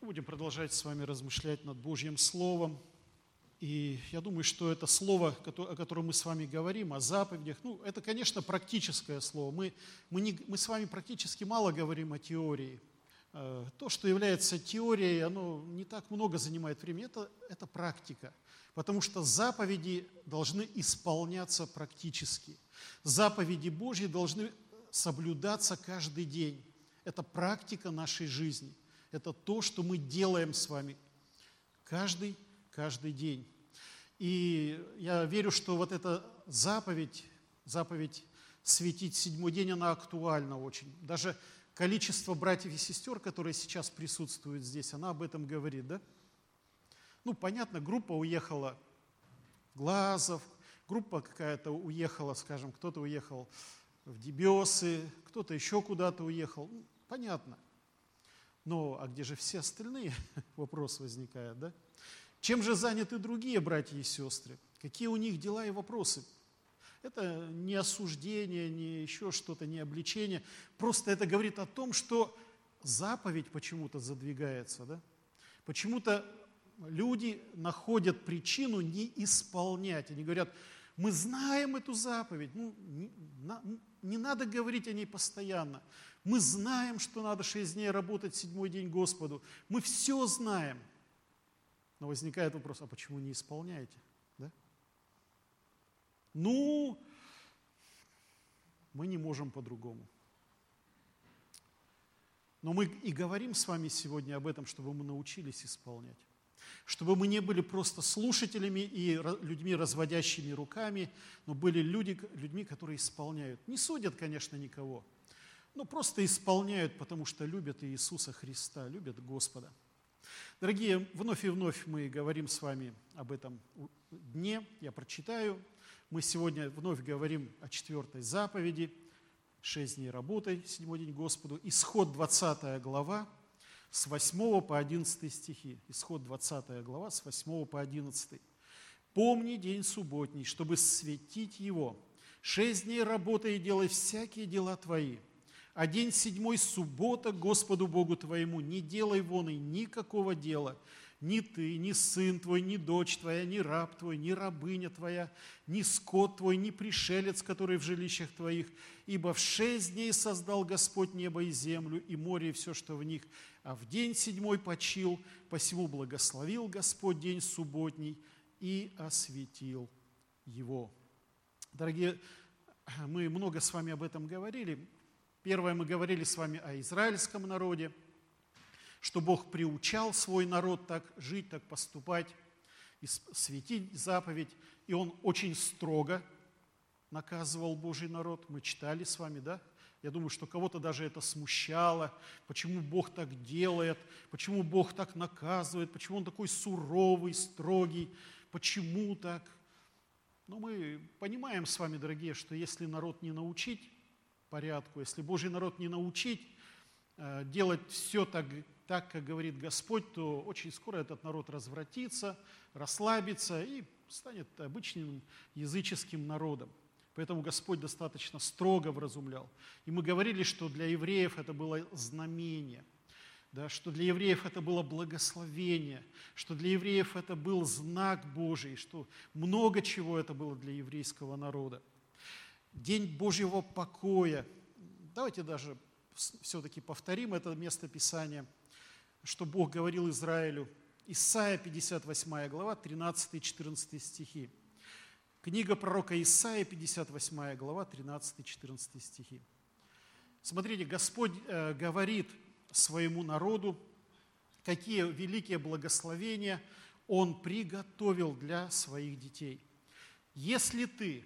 Мы будем продолжать с вами размышлять над Божьим Словом. И я думаю, что это слово, о котором мы с вами говорим, о заповедях, это, конечно, практическое слово. Мы с вами практически мало говорим о теории. То, что является теорией, оно не так много занимает времени, это практика. Потому что заповеди должны исполняться практически. Заповеди Божьи должны соблюдаться каждый день. Это практика нашей жизни. Это то, что мы делаем с вами каждый день. И я верю, что вот эта заповедь светить седьмой день, она актуальна очень. Даже количество братьев и сестер, которые сейчас присутствуют здесь, она об этом говорит, да? Понятно, группа уехала в Глазов, группа какая-то уехала, скажем, кто-то уехал в Дебесы, кто-то еще куда-то уехал. Понятно. А где же все остальные? Вопрос возникает, да? Чем же заняты другие братья и сестры? Какие у них дела и вопросы? Это не осуждение, не еще что-то, не обличение. Просто это говорит о том, что заповедь почему-то задвигается, да? Почему-то люди находят причину не исполнять. Они говорят, мы знаем эту заповедь, не надо говорить о ней постоянно. Мы знаем, что надо 6 дней работать, 7-й день Господу. Мы все знаем. Но возникает вопрос, а почему не исполняете? Да? Мы не можем по-другому. Но мы и говорим с вами сегодня об этом, чтобы мы научились исполнять. Чтобы мы не были просто слушателями и людьми, разводящими руками, но были людьми, которые исполняют. Не судят, конечно, никого, но просто исполняют, потому что любят Иисуса Христа, любят Господа. Дорогие, вновь и вновь мы говорим с вами об этом дне. Я прочитаю. Мы сегодня вновь говорим о 4-й заповеди. 6 дней работай, 7-й день Господу. Исход 20 глава, с 8 по 11 стихи. Исход 20 глава, с 8 по 11. «Помни день субботний, чтобы светить его. 6 дней работай и делай всякие дела твои. А день 7 суббота Господу Богу твоему, не делай вон и никакого дела. Ни ты, ни сын твой, ни дочь твоя, ни раб твой, ни рабыня твоя, ни скот твой, ни пришелец, который в жилищах твоих. Ибо в 6 дней создал Господь небо и землю, и море, и все, что в них. А в день 7 почил, посему благословил Господь день субботний и осветил его». Дорогие, мы много с вами об этом говорили. Первое, мы говорили с вами о израильском народе, что Бог приучал свой народ так жить, так поступать, и светить заповедь. И Он очень строго наказывал Божий народ. Мы читали с вами, да? Я думаю, что кого-то даже это смущало. Почему Бог так делает? Почему Бог так наказывает? Почему Он такой суровый, строгий? Почему так? Но мы понимаем с вами, дорогие, что если народ не научить порядку, если Божий народ не научить делать все так, как говорит Господь, то очень скоро этот народ развратится, расслабится и станет обычным языческим народом. Поэтому Господь достаточно строго вразумлял. И мы говорили, что для евреев это было знамение, да, что для евреев это было благословение, что для евреев это был знак Божий, что много чего это было для еврейского народа. День Божьего покоя. Давайте даже все-таки повторим это место Писания, что Бог говорил Израилю. Исайя, 58 глава, 13-14 стихи. Книга пророка Исаия, 58 глава, 13-14 стихи. Смотрите, Господь говорит своему народу, какие великие благословения Он приготовил для своих детей. Если ты,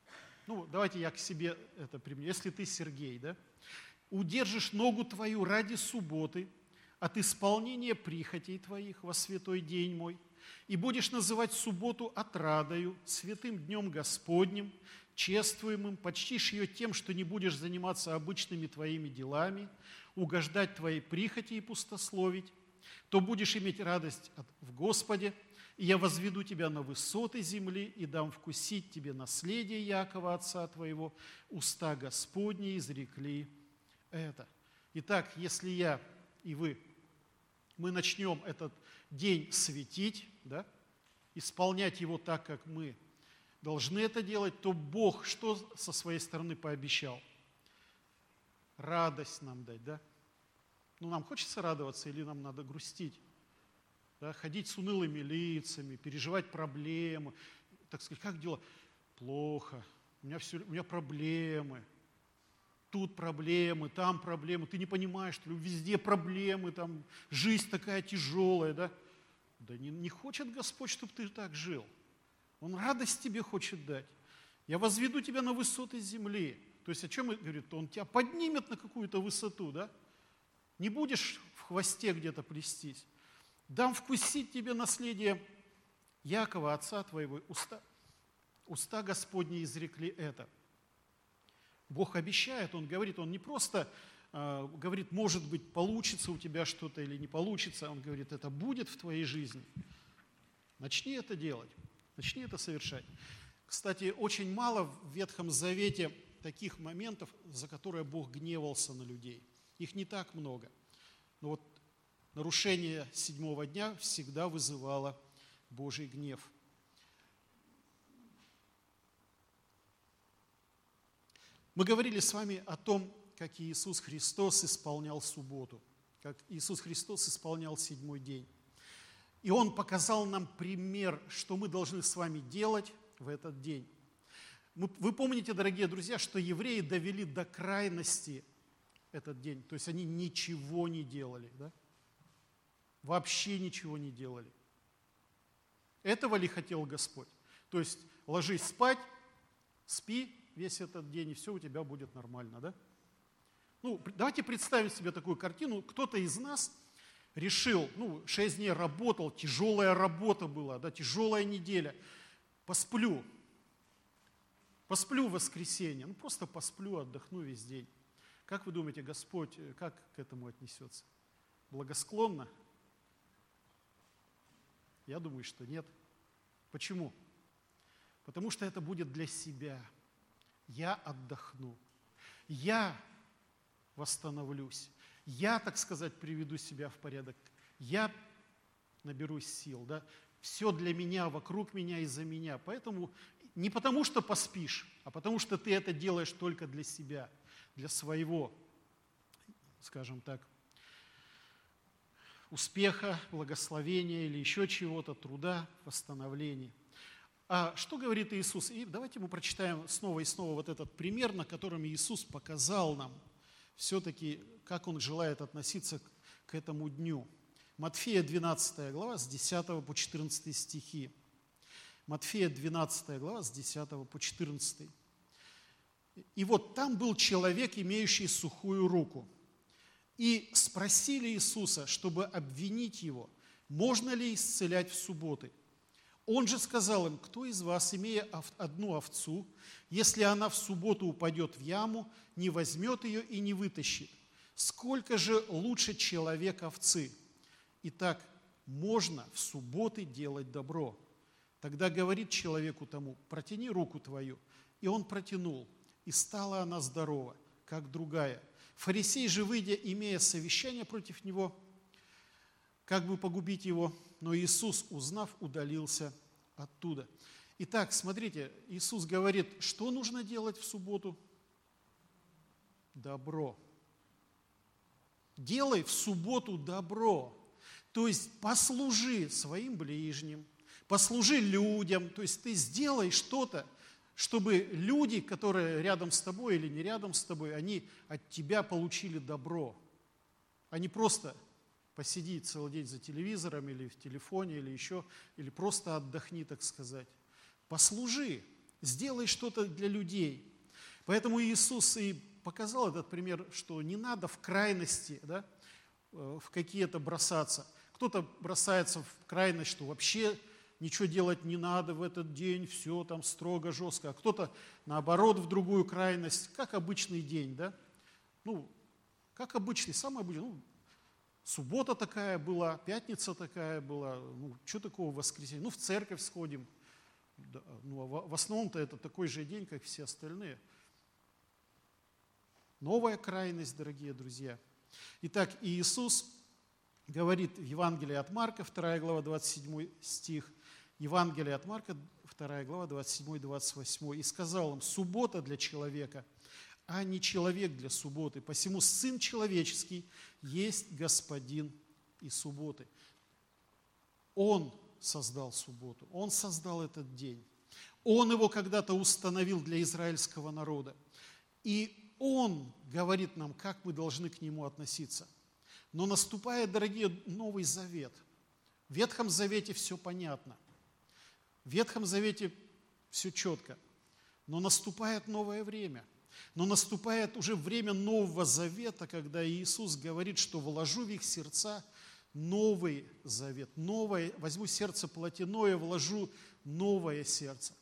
давайте я к себе это применю, если ты, Сергей, да, удержишь ногу твою ради субботы от исполнения прихотей твоих во святой день мой, и будешь называть субботу отрадою, святым днем Господним, чествуемым, почтишь ее тем, что не будешь заниматься обычными твоими делами, угождать твоей прихоти и пустословить, то будешь иметь радость в Господе, и я возведу тебя на высоты земли и дам вкусить тебе наследие Якова, отца твоего, уста Господни изрекли это. Итак, если я и вы мы начнем этот день светить, да, исполнять его так, как мы должны это делать, то Бог что со своей стороны пообещал? Радость нам дать, да? Ну, нам хочется радоваться или нам надо грустить? Да? Ходить с унылыми лицами, переживать проблемы. Так сказать, как дела? Плохо. У меня проблемы. Тут проблемы, там проблемы. Ты не понимаешь, что везде проблемы, там жизнь такая тяжелая, да? Да не хочет Господь, чтобы ты так жил. Он радость тебе хочет дать. Я возведу тебя на высоты земли. То есть о чем говорит? Он тебя поднимет на какую-то высоту, да? Не будешь в хвосте где-то плестись. Дам вкусить тебе наследие Якова, отца твоего. Уста Господни изрекли это. Бог обещает, Он говорит, Он не просто говорит, может быть, получится у тебя что-то или не получится. Он говорит, это будет в твоей жизни. Начни это делать, начни это совершать. Кстати, очень мало в Ветхом Завете таких моментов, за которые Бог гневался на людей. Их не так много. Но вот нарушение 7-го дня всегда вызывало Божий гнев. Мы говорили с вами о том, как Иисус Христос исполнял субботу, как Иисус Христос исполнял 7-й день. И Он показал нам пример, что мы должны с вами делать в этот день. Вы помните, дорогие друзья, что евреи довели до крайности этот день. То есть они ничего не делали, да? Вообще ничего не делали. Этого ли хотел Господь? То есть ложись спать, спи весь этот день, и все у тебя будет нормально, да? Ну, давайте представим себе такую картину. Кто-то из нас решил, 6 дней работал, тяжелая работа была, да, тяжелая неделя. Посплю в воскресенье, просто посплю, отдохну весь день. Как вы думаете, Господь как к этому отнесется? Благосклонно? Я думаю, что нет. Почему? Потому что это будет для себя. Я отдохну. Я восстановлюсь. Я, так сказать, приведу себя в порядок. Я наберусь сил. Да? Все для меня, вокруг меня и за меня. Поэтому не потому, что поспишь, а потому, что ты это делаешь только для себя, для своего, скажем так, успеха, благословения или еще чего-то, труда, восстановления. А что говорит Иисус? И давайте мы прочитаем снова и снова вот этот пример, на котором Иисус показал нам все-таки, как Он желает относиться к этому дню. Матфея 12 глава с 10 по 14 стихи. Матфея 12 глава с 10 по 14. И вот там был человек, имеющий сухую руку. И спросили Иисуса, чтобы обвинить Его, можно ли исцелять в субботы. Он же сказал им, кто из вас, имея одну овцу, если она в субботу упадет в яму, не возьмет ее и не вытащит? Сколько же лучше человек овцы? Итак, можно в субботы делать добро. Тогда говорит человеку тому, протяни руку твою. И он протянул, и стала она здорова, как другая. Фарисей же, выйдя, имея совещание против него, как бы погубить его, но Иисус, узнав, удалился оттуда. Итак, смотрите, Иисус говорит, что нужно делать в субботу? Добро. Делай в субботу добро. То есть послужи своим ближним, послужи людям, то есть ты сделай что-то, чтобы люди, которые рядом с тобой или не рядом с тобой, они от тебя получили добро, а не просто посиди целый день за телевизором или в телефоне, или еще, или просто отдохни, так сказать. Послужи, сделай что-то для людей. Поэтому Иисус и показал этот пример, что не надо в крайности, да, в какие-то бросаться. Кто-то бросается в крайность, что вообще ничего делать не надо в этот день, все там строго, жестко. А кто-то, наоборот, в другую крайность, как обычный день, да? Как обычный, самый обычный. Суббота такая была, пятница такая была, что такого в воскресенье? В церковь сходим. Да, в основном-то это такой же день, как все остальные. Новая крайность, дорогие друзья. Итак, Иисус говорит в Евангелии от Марка, 2 глава, 27 стих, Евангелие от Марка, 2 глава, 27-28. «И сказал им: суббота для человека, а не человек для субботы. Посему Сын Человеческий есть Господин и субботы». Он создал субботу, Он создал этот день. Он его когда-то установил для израильского народа. И Он говорит нам, как мы должны к Нему относиться. Но наступает, дорогие, Новый Завет. В Ветхом Завете все понятно. В Ветхом Завете все четко. Но наступает новое время. Но наступает уже время Нового Завета, когда Иисус говорит, что вложу в их сердца Новый Завет. Новое, возьму сердце плотяное, вложу новое сердце.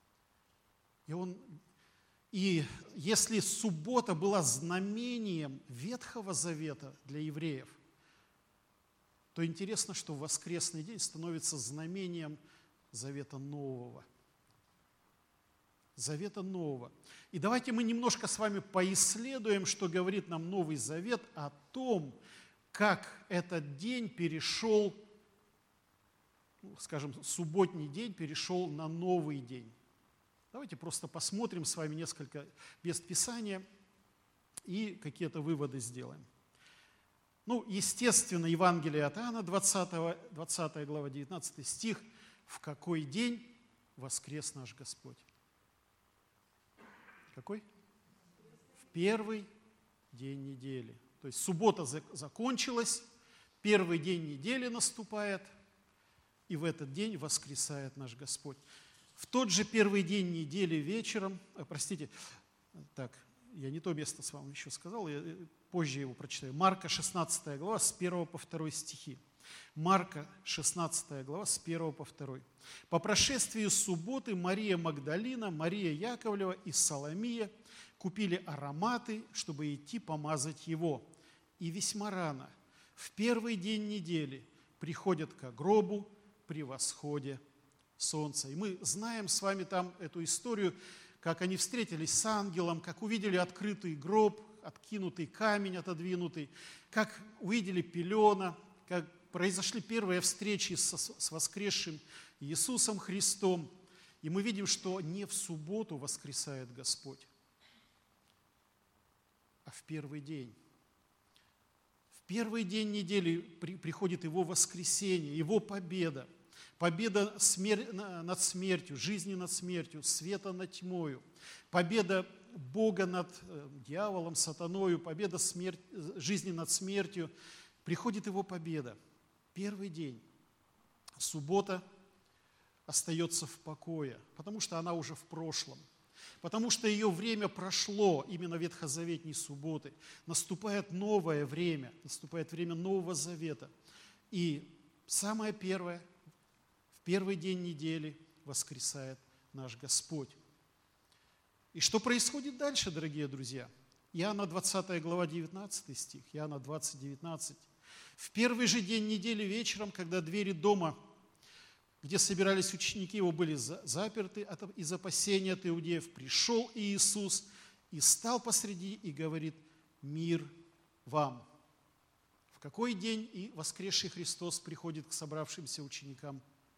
И если суббота была знамением Ветхого Завета для евреев, то интересно, что воскресный день становится знамением Завета Нового. Завета Нового. И давайте мы немножко с вами поисследуем, что говорит нам Новый Завет о том, как этот день перешел, скажем, субботний день перешел на новый день. Давайте просто посмотрим с вами несколько мест Писания и какие-то выводы сделаем. Естественно, Евангелие от Иоанна, 20 глава, 19 стих. В какой день воскрес наш Господь? Какой? В первый день недели. То есть суббота закончилась, первый день недели наступает, и в этот день воскресает наш Господь. В тот же первый день недели вечером, я не то место с вами еще сказал, я позже его прочитаю. Марка 16 глава с 1 по 2 стихи. Марка 16 глава с 1 по 2. «По прошествии субботы Мария Магдалина, Мария Яковлева и Соломия купили ароматы, чтобы идти помазать его. И весьма рано, в первый день недели, приходят к гробу при восходе солнца». И мы знаем с вами там эту историю, как они встретились с ангелом, как увидели открытый гроб, откинутый камень отодвинутый, как увидели пелена, как произошли первые встречи с воскресшим Иисусом Христом. И мы видим, что не в субботу воскресает Господь, а в первый день. В первый день недели приходит Его воскресение, Его победа. Победа над смертью, жизни над смертью, света над тьмою. Победа Бога над дьяволом, сатаною, победа жизни над смертью. Приходит Его победа. Первый день. Суббота остается в покое, потому что она уже в прошлом. Потому что ее время прошло, именно ветхозаветней субботы. Наступает новое время, наступает время Нового Завета. И самое первое, в первый день недели воскресает наш Господь. И что происходит дальше, дорогие друзья? Иоанна 20 глава 19 стих, Иоанна 20, 19. «В первый же день недели вечером, когда двери дома, где собирались ученики его, были заперты из опасения от иудеев, пришел Иисус и стал посреди и говорит: мир вам». В какой день и воскресший Христос приходит к собравшимся ученикам?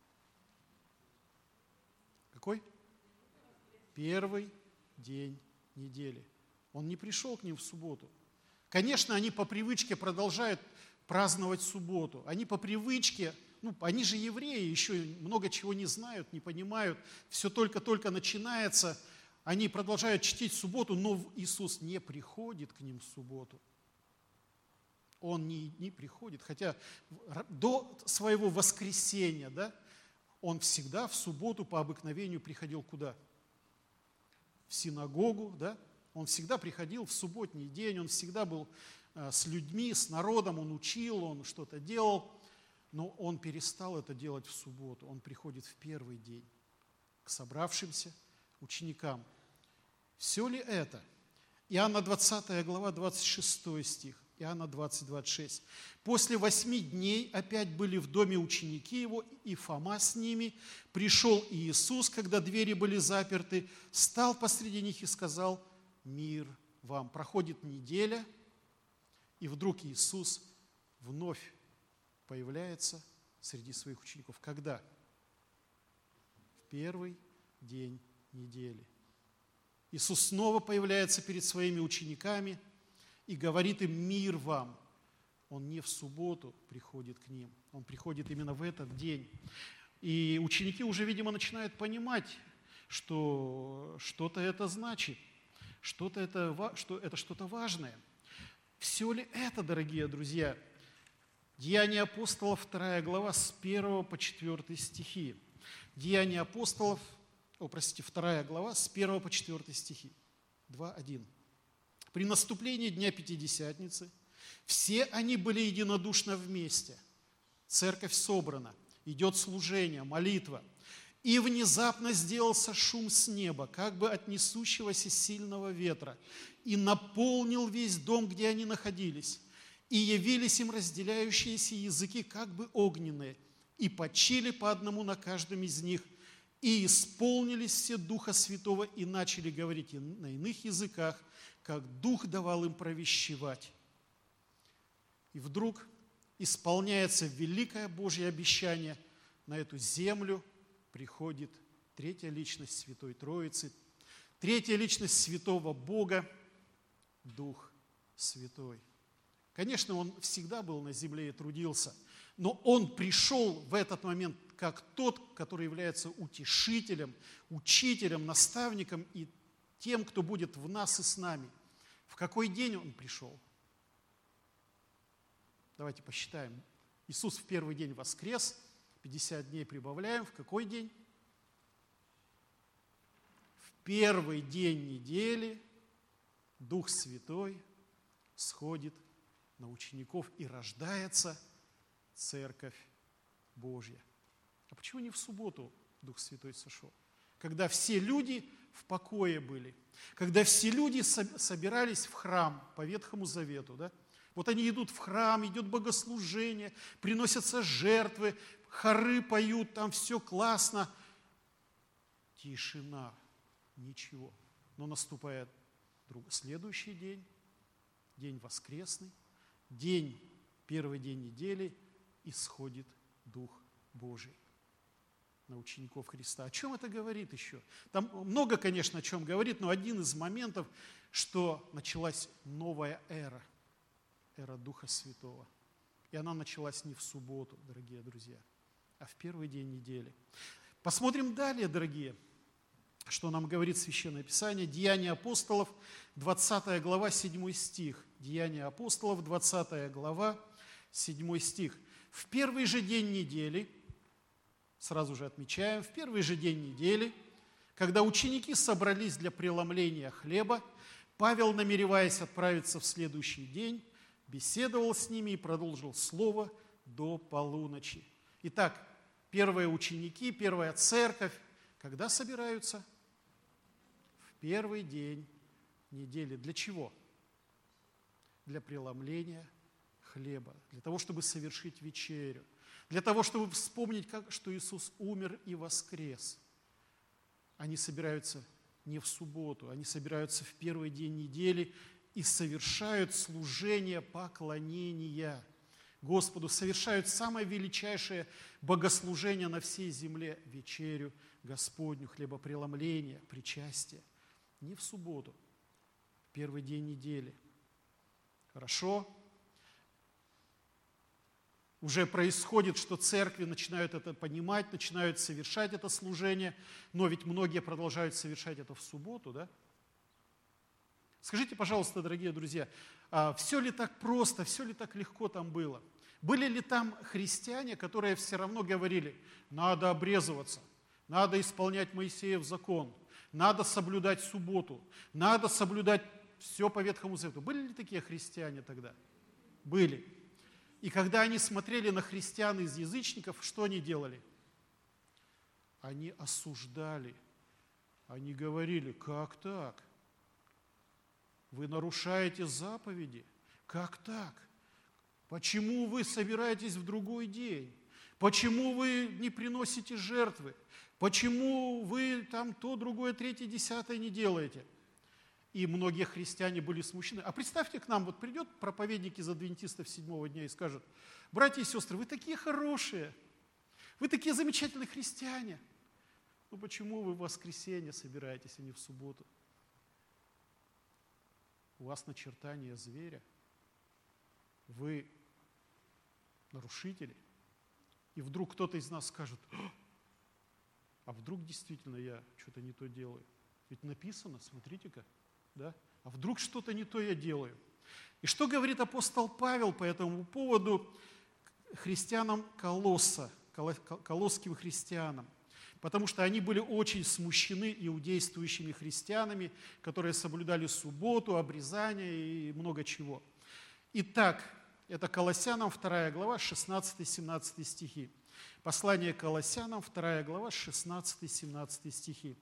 Какой? Первый день недели. Он не пришел к ним в субботу. Конечно, они по привычке продолжают праздновать субботу. Они по привычке, они же евреи, еще много чего не знают, не понимают. Все только-только начинается. Они продолжают чтить субботу, но Иисус не приходит к ним в субботу. Он не приходит. Хотя до своего воскресения, он всегда в субботу по обыкновению приходил куда? В синагогу, Он всегда приходил в субботний день, он всегда был с людьми, с народом, он учил, он что-то делал, но он перестал это делать в субботу. Он приходит в первый день к собравшимся ученикам. Все ли это? Иоанна 20 глава, 26 стих. Иоанна 20, 26. «После 8 дней опять были в доме ученики его, и Фома с ними. Пришел Иисус, когда двери были заперты, стал посреди них и сказал: мир вам». Проходит неделя, и вдруг Иисус вновь появляется среди своих учеников. Когда? В первый день недели. Иисус снова появляется перед своими учениками и говорит им: «Мир вам». Он не в субботу приходит к ним, он приходит именно в этот день. И ученики уже, видимо, начинают понимать, что что-то это значит, что это что-то важное. Все ли это, дорогие друзья? Деяния апостолов, 2 глава, с 1 по 4 стихи. Деяния апостолов, 2 глава, с 1 по 4 стихи. 2:1. «При наступлении Дня Пятидесятницы все они были единодушно вместе. Церковь собрана, идет служение, молитва. И внезапно сделался шум с неба, как бы от несущегося сильного ветра, и наполнил весь дом, где они находились. И явились им разделяющиеся языки, как бы огненные, и почили по одному на каждом из них. И исполнились все Духа Святого, и начали говорить на иных языках, как Дух давал им провещевать». И вдруг исполняется великое Божье обещание: на эту землю приходит третья личность Святой Троицы, третья личность Святого Бога, Дух Святой. Конечно, Он всегда был на земле и трудился, но Он пришел в этот момент как тот, который является утешителем, учителем, наставником и тем, кто будет в нас и с нами. В какой день Он пришел? Давайте посчитаем. Иисус в первый день воскрес, 50 дней прибавляем. В какой день? В первый день недели Дух Святой сходит на учеников и рождается Церковь Божья. А почему не в субботу Дух Святой сошел? Когда все люди в покое были, когда все люди собирались в храм по Ветхому Завету, да? Вот они идут в храм, идет богослужение, приносятся жертвы, хоры поют, там все классно. Тишина, ничего. Но наступает следующий день, день воскресный, первый день недели, исходит Дух Божий на учеников Христа. О чем это говорит еще? Там много, конечно, о чем говорит, но один из моментов, что началась новая эра Духа Святого. И она началась не в субботу, дорогие друзья, а в первый день недели. Посмотрим далее, дорогие, что нам говорит Священное Писание. Деяния апостолов, 20 глава, 7 стих. Деяния апостолов, 20 глава, 7 стих. «В первый же день недели», сразу же отмечаем, в первый же день недели, когда ученики собрались для преломления хлеба, Павел, намереваясь отправиться в следующий день, беседовал с ними и продолжил слово до полуночи. Итак, первые ученики, первая церковь, когда собираются? В первый день недели. Для чего? Для преломления хлеба, для того, чтобы совершить вечерю, для того, чтобы вспомнить, что Иисус умер и воскрес. Они собираются не в субботу, они собираются в первый день недели и совершают служение поклонения Господу, совершают самое величайшее богослужение на всей земле – вечерю Господню, хлебопреломление, причастие. Не в субботу, в первый день недели. Хорошо? Уже происходит, что церкви начинают это понимать, начинают совершать это служение, но ведь многие продолжают совершать это в субботу, да? Скажите, пожалуйста, дорогие друзья, все ли так просто, все ли так легко там было? Были ли там христиане, которые все равно говорили: надо обрезываться, надо исполнять Моисеев закон, надо соблюдать субботу, надо соблюдать все по Ветхому Завету? Были ли такие христиане тогда? Были. И когда они смотрели на христиан из язычников, что они делали? Они осуждали, они говорили: как так? Вы нарушаете заповеди. Как так? Почему вы собираетесь в другой день? Почему вы не приносите жертвы? Почему вы там то, другое, третье, десятое не делаете? и многие христиане были смущены. А представьте, к нам вот придет проповедник из адвентистов 7-го дня и скажет: братья и сестры, вы такие хорошие, вы такие замечательные христиане. Ну почему вы в воскресенье собираетесь, а не в субботу? У вас начертание зверя, вы нарушители. И вдруг кто-то из нас скажет: а вдруг действительно я что-то не то делаю? Ведь написано, смотрите-ка, да? А вдруг что-то не то я делаю? И что говорит апостол Павел по этому поводу христианам Колосса, колосским христианам? Потому что они были очень смущены иудействующими христианами, которые соблюдали субботу, обрезание и много чего. Итак, это Колоссянам 2 глава, 16-17 стихи. Послание Колоссянам 2 глава, 16-17 стихи.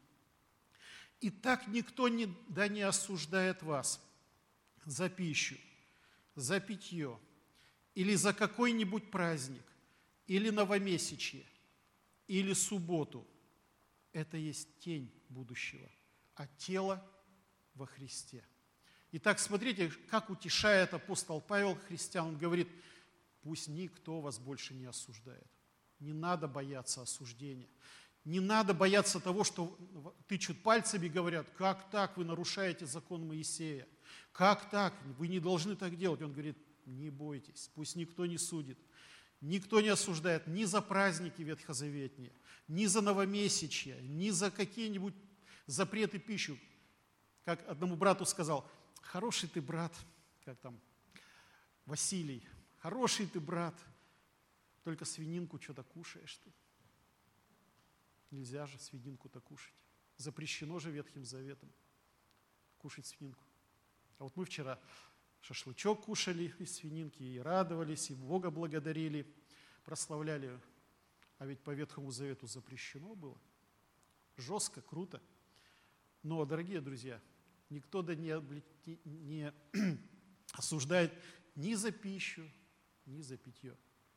«Итак, никто да не осуждает вас за пищу, за питье, или за какой-нибудь праздник, или новомесячье, или субботу. Это есть тень будущего, а тело во Христе». Итак, смотрите, как утешает апостол Павел христиан. Он говорит: пусть никто вас больше не осуждает. Не надо бояться осуждения. Не надо бояться того, что тычут пальцами и говорят: как так, вы нарушаете закон Моисея? Как так? Вы не должны так делать. Он говорит: не бойтесь, пусть никто не судит. Никто не осуждает ни за праздники ветхозаветные, ни за новомесячья, ни за какие-нибудь запреты пищи. Как одному брату сказал: хороший ты брат, как там Василий, хороший ты брат, только свининку что-то кушаешь ты. Нельзя же свининку-то кушать. Запрещено же Ветхим Заветом кушать свининку. А вот мы вчера шашлычок кушали из свининки и радовались, и Бога благодарили, прославляли. А ведь по Ветхому Завету запрещено было. Жестко, круто. Но, дорогие друзья, никто да не осуждает ни за пищу, ни за питье.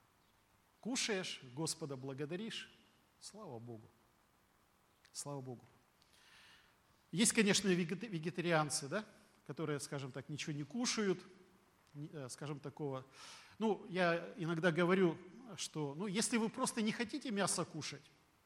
Кушаешь, Господа благодаришь, слава Богу. Слава Богу. Есть, конечно, вегетарианцы, да, которые, скажем так, ничего не кушают, скажем, такого. Ну, я иногда говорю, что, если вы просто не хотите мясо кушать,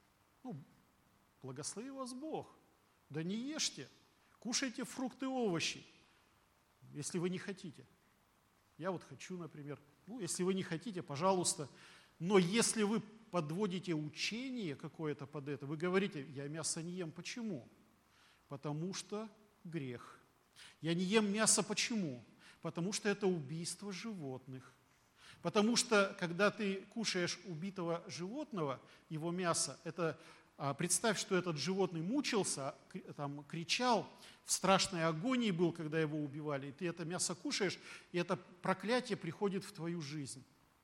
благослови вас Бог, да не ешьте, кушайте фрукты и овощи, если вы не хотите. Я вот хочу, например. Если вы не хотите, пожалуйста. Но если вы подводите учение какое-то под это, вы говорите: я мясо не ем. Почему? Потому что грех. Я не ем мясо почему? Потому что это убийство животных. Потому что, когда ты кушаешь убитого животного, его мясо, представь, что этот животный мучился, там, кричал, в страшной агонии был, когда его убивали, и ты это мясо кушаешь, и это проклятие приходит в твою жизнь.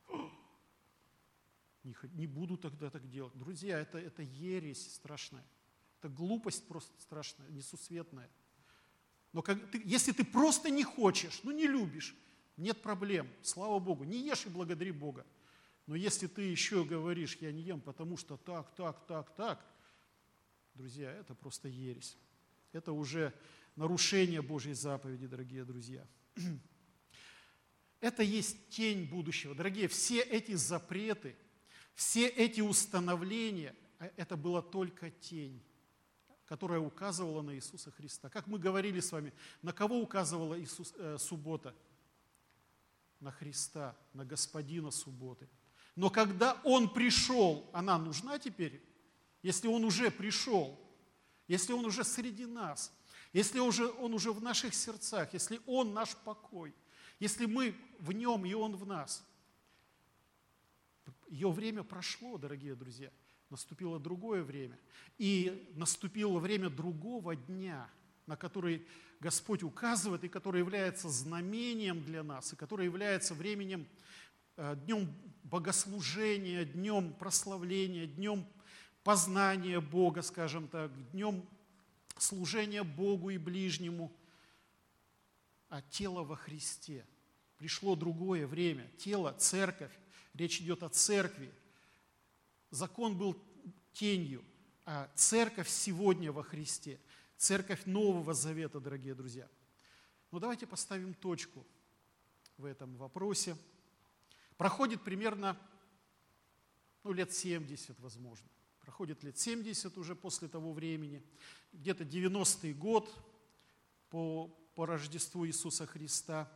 Не буду тогда так делать. Друзья, это ересь страшная. Это глупость просто страшная, несусветная. Но если ты просто не хочешь, не любишь, нет проблем, слава Богу, не ешь и благодари Бога. Но если ты еще говоришь: я не ем, потому что так, друзья, это просто ересь. Это уже нарушение Божьей заповеди, дорогие друзья. Это есть тень будущего. Дорогие, все эти запреты, все эти установления, это была только тень, которая указывала на Иисуса Христа. Как мы говорили с вами, на кого указывала суббота? На Христа, на Господина субботы. Но когда Он пришел, она нужна теперь? Если Он уже пришел, если Он уже среди нас, если Он уже в наших сердцах, если Он наш покой, если мы в Нем и Он в нас. Ее время прошло, дорогие друзья. Наступило другое время. И наступило время другого дня, на который Господь указывает, и который является знамением для нас, и который является временем, днем богослужения, днем прославления, днем познания Бога, скажем так, днем служения Богу и ближнему. А тело во Христе. Пришло другое время. Тело, церковь. Речь идет о церкви. Закон был тенью, а церковь сегодня во Христе. церковь Нового Завета, дорогие друзья. Но давайте поставим точку в этом вопросе. Проходит примерно лет 70, возможно. Проходит лет 70 уже после того времени. Где-то 90-й год по Рождеству Иисуса Христа.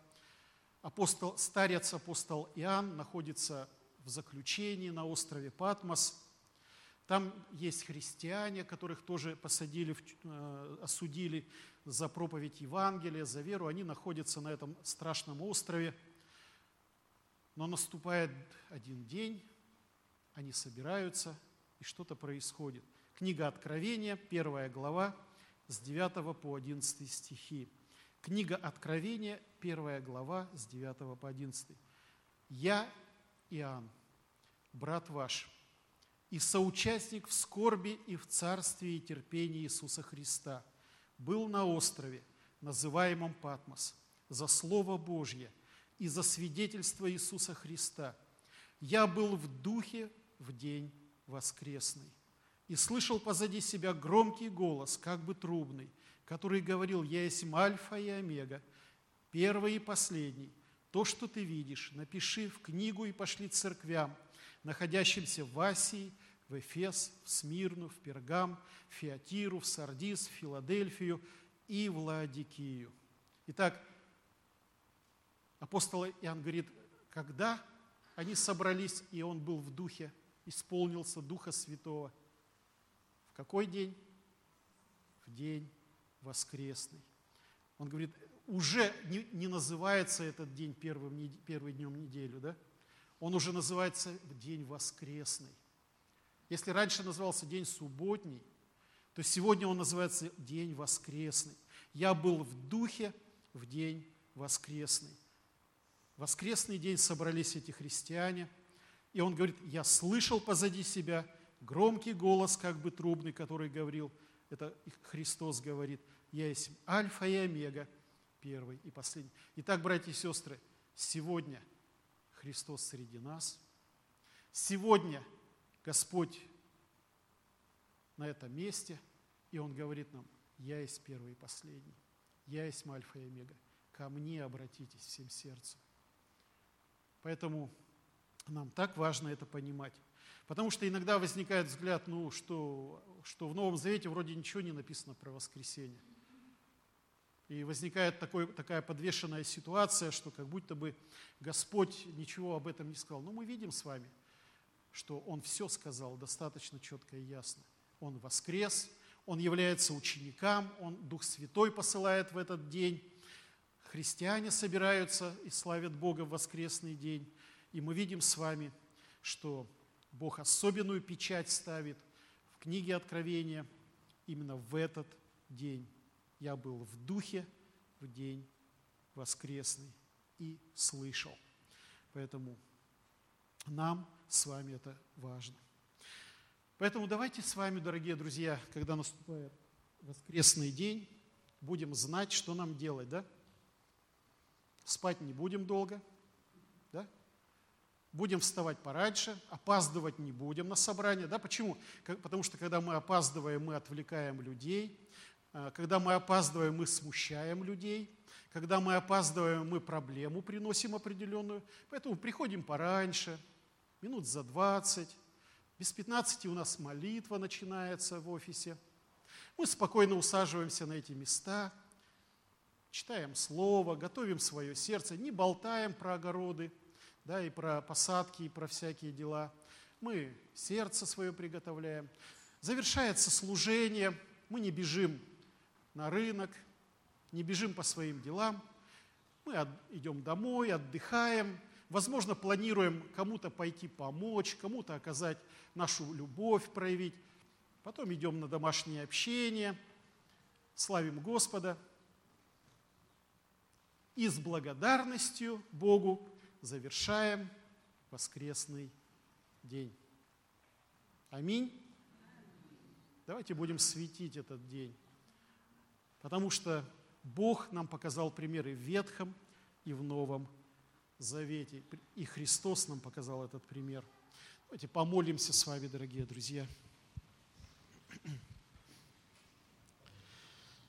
Старец апостол Иоанн находится в заключении на острове Патмос. Там есть христиане, которых тоже посадили, осудили за проповедь Евангелия, за веру. Они находятся на этом страшном острове. Но наступает один день, они собираются, и что-то происходит. Книга Откровения, 1 глава, с 9 по 11 стихи. Книга Откровения, 1 глава, с 9 по 11. «Я, Иоанн, брат ваш, и соучастник в скорби и в царстве и терпении Иисуса Христа, был на острове, называемом Патмос, за Слово Божье и за свидетельство Иисуса Христа. Я был в духе в день воскресный и слышал позади себя громкий голос, как бы трубный, который говорил: «Я есть Альфа и Омега, первый и последний. То, что ты видишь, напиши в книгу и пошли церквям, находящимся в Асии, в Эфес, в Смирну, в Пергам, в Фиатиру, в Сардис, в Филадельфию и в Лаодикию». Итак, апостол Иоанн говорит, когда они собрались, и он был в духе, исполнился Духа Святого. В какой день? В день воскресный. Он говорит, уже не называется этот день первым днем недели, да? Он уже называется день воскресный. Если раньше назывался день субботний, то сегодня он называется день воскресный. Я был в духе в день воскресный. В воскресный день собрались эти христиане, и он говорит, я слышал позади себя громкий голос, как бы трубный, который говорил, это Христос говорит, я есть Альфа и Омега, первый и последний. Итак, братья и сестры, сегодня Христос среди нас, сегодня Господь на этом месте, и Он говорит нам, я есть первый и последний, я есть Альфа и Омега, ко мне обратитесь всем сердцем. Поэтому нам так важно это понимать. Потому что иногда возникает взгляд, что в Новом Завете вроде ничего не написано про воскресение. И возникает такая подвешенная ситуация, что как будто бы Господь ничего об этом не сказал. Но мы видим с вами, что Он все сказал достаточно четко и ясно. Он воскрес, Он является ученикам, Дух Святой посылает в этот день. Христиане собираются и славят Бога в воскресный день. И мы видим с вами, что Бог особенную печать ставит в книге Откровения именно в этот день. Я был в духе в день воскресный и слышал. Поэтому нам с вами это важно. Поэтому давайте с вами, дорогие друзья, когда наступает воскресный день, будем знать, что нам делать, да? Спать не будем долго, да? Будем вставать пораньше, опаздывать не будем на собрание, да? Почему? Потому что когда мы опаздываем, мы отвлекаем людей. Когда мы опаздываем, мы смущаем людей. Когда мы опаздываем, мы проблему приносим определенную. Поэтому приходим пораньше, минут за 20. Без 15 у нас молитва начинается в офисе. Мы спокойно усаживаемся на эти места, читаем слово, готовим свое сердце, не болтаем про огороды, да, и про посадки, и про всякие дела. Мы сердце свое приготовляем. Завершается служение, мы не бежим на рынок, не бежим по своим делам. Мы идем домой, отдыхаем. Возможно, планируем кому-то пойти помочь, кому-то оказать нашу любовь, проявить. Потом идем на домашнее общение, славим Господа. И с благодарностью Богу завершаем воскресный день. Аминь. Давайте будем светить этот день. Потому что Бог нам показал примеры в Ветхом и в Новом Завете. И Христос нам показал этот пример. Давайте помолимся с вами, дорогие друзья.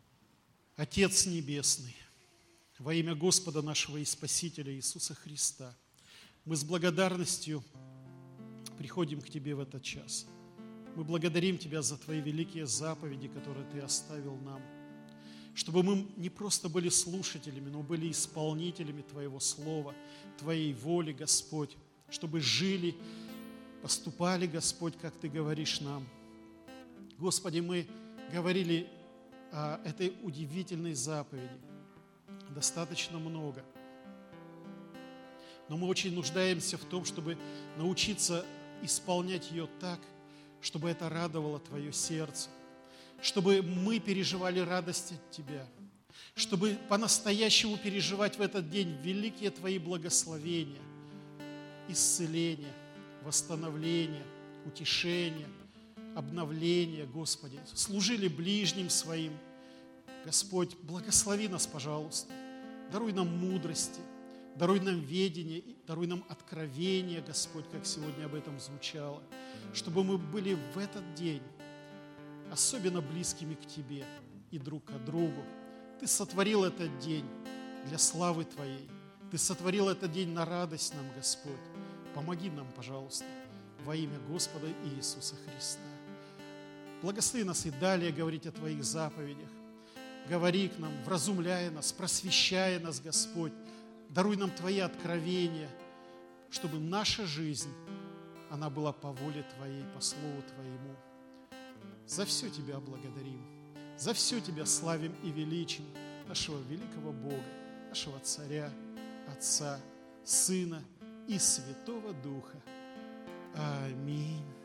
Отец Небесный, во имя Господа нашего и Спасителя Иисуса Христа, мы с благодарностью приходим к Тебе в этот час. Мы благодарим Тебя за Твои великие заповеди, которые Ты оставил нам, чтобы мы не просто были слушателями, но были исполнителями Твоего Слова, Твоей воли, Господь, чтобы жили, поступали, Господь, как Ты говоришь нам. Господи, мы говорили о этой удивительной заповеди достаточно много, но мы очень нуждаемся в том, чтобы научиться исполнять ее так, чтобы это радовало Твое сердце, чтобы мы переживали радость от Тебя, чтобы по-настоящему переживать в этот день великие Твои благословения, исцеление, восстановление, утешение, обновление, Господи. Служили ближним Своим. Господь, благослови нас, пожалуйста. Даруй нам мудрости, даруй нам ведение, даруй нам откровение, Господь, как сегодня об этом звучало, чтобы мы были в этот день особенно близкими к Тебе и друг к другу. Ты сотворил этот день для славы Твоей. Ты сотворил этот день на радость нам, Господь. Помоги нам, пожалуйста, во имя Господа Иисуса Христа. Благослови нас и далее говорить о Твоих заповедях. Говори к нам, вразумляя нас, просвещая нас, Господь. Даруй нам Твои откровения, чтобы наша жизнь, она была по воле Твоей, по Слову Твоему. За все Тебя благодарим, за все Тебя славим и величим, нашего великого Бога, нашего Царя, Отца, Сына и Святого Духа. Аминь.